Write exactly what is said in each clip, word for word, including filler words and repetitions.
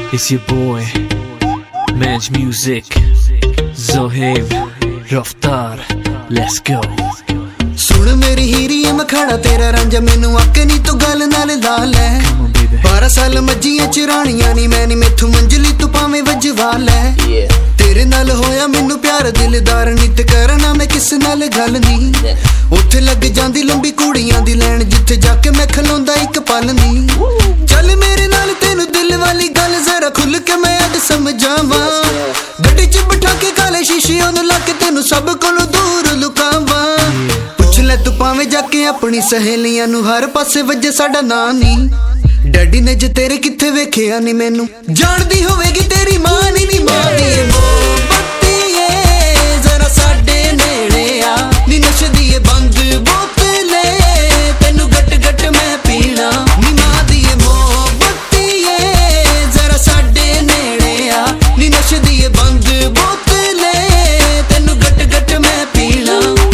It's your boy, Manj Music, Zohaib, Raftar, let's go. सुन मेरी हीरी मैं खड़ा तेरा रांझा मैनू आके नी तू गल नाल ला लै बारह साल मज्जियां चरानियां नी मैं नी मैथू मंजली तू भावें वजवा लै तेरे नाल होया मैनू प्यार दिलदार नी ते करना मैं किस नाल गल नी उत्थे लग जांदी लंबी कुड़ियां दी लैन जिथे जाके मैं खलोंदा इक पल नी चल मेरे नाल तेनू दिल वाली गल जरा खुल के मैं अज समझावां गड्डी च बिठा के काले शीशे ओनू ला के तेनू सब कोलों दूर लुकावां ले तू भावें जाके अपनी सहेलियां नू हर पासे वजे साडा नां नी डैडी ने जे तेरे किथे वेखिया नी मैनू जानदी होवेगी तेरी मां नी नी मां दी मोहब्बती ए जरा साडे नेड़े आ नी नशदी ए बंद बोतले तेनू गट गट मैं पीना नी मां दी मोहब्बती ए जरा साडे नेड़े आ नी नशदी ए बंद बोतले तेनू गट गट मैं पीना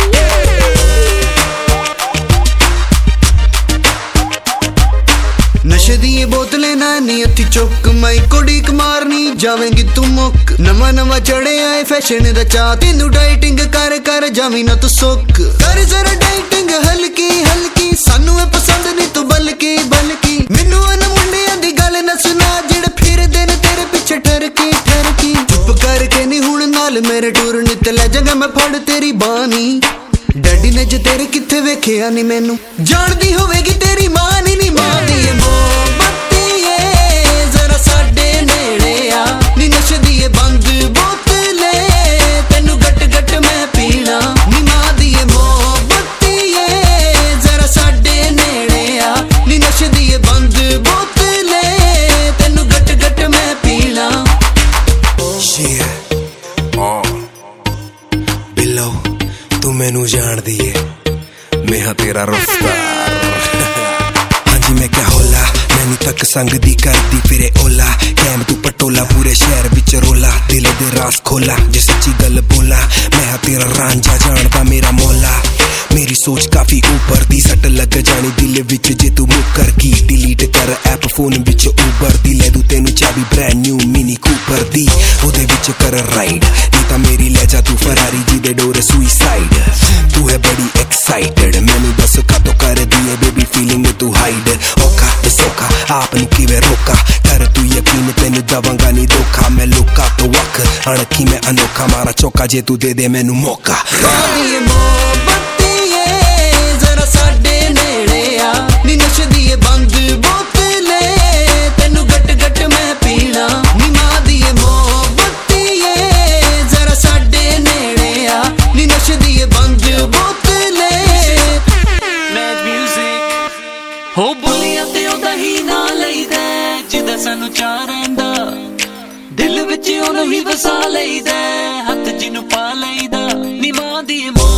नशे दी बोतलें नानी हथी चुक मैं कोड़ीक मारनी जावेंगी तू मुक नवा नवा चढ़े आए फैशन दा चा तेनू डाइटिंग कर कर जावी ना तू सुक कर जरा डाइटिंग हल्की हल्की सानू ए पसंद नहीं तू बल्कि बल्कि मैनू अन मुंडियां दी गल ना सुना जेड़े फिरदे ने तेरे पिछे ठरकी ठरकी चुप करके नी हुण नाल मेरे टूर नित ले जागा मैं फड़ तेरी बानी डैडी ने जे तेरे किथे वेखिया नी मैनू जानदी होवेगी तेरी मां नी नी मां दी मोहब्बती ए जरा साडे नेड़े आ नी नशदी ए बंद बोतले तेनू गट गट मैं पीना नी मां दी मोहब्बती ए जरा साडे नेड़े आ नी नशदी ए बंद बोतले तेनू गट गट मैं पीना बिल्लो तू मैनू जान दी है मैं हाँ तेरा रफ्तार हाँ जी मैं क्या होला मैनू तक संग दी कर दी फिरे ओला कैम तू पटोला पूरे शहर बिच रोला दिल दे रास खोला जे सच्ची गल बोला मैं हाँ तेरा रांझा जानदा मेरा मौला मेरी सोच काफी ऊपर दी सट लग जानी दिल विच जे तू मुकर की डिलीट कर ऐप फोन विच उबर दी ले दू तेनू चाबी ब्रांड न्यू मिनी कूपर दी ओदे विच कर राइड नी तां मेरी ले जा तू फरारी जी दे डोर सुइसाइड तू है बड़ी एक्साइटेड मैनू दस कातों कर दिए बेबी फीलिंग तू हाइड औखा ते सौखा आप नी किवें रोका कर तू यकीन तेनू दवांगा नी धोखा मैं लोका तो वक अणखी मैं अनोखा मारा चौका जे तू दे दे मैनू मौका मोहब्बती ए जरा साडे नेड़े आ नी नशदी ए बंद बोतले तेनू गट गट मैं पीना नी मां दी मोहब्बती ए जरा साडे नेड़े आ नी नशदी ए बंद बोतले Manj Music हो बोलियां ते ओदा ही ना लईदा जिदा सानू चाह रहिंदा दिल विच ओनू ही वसा लईदा हत्थ जिनू पा लईदा नी मां दी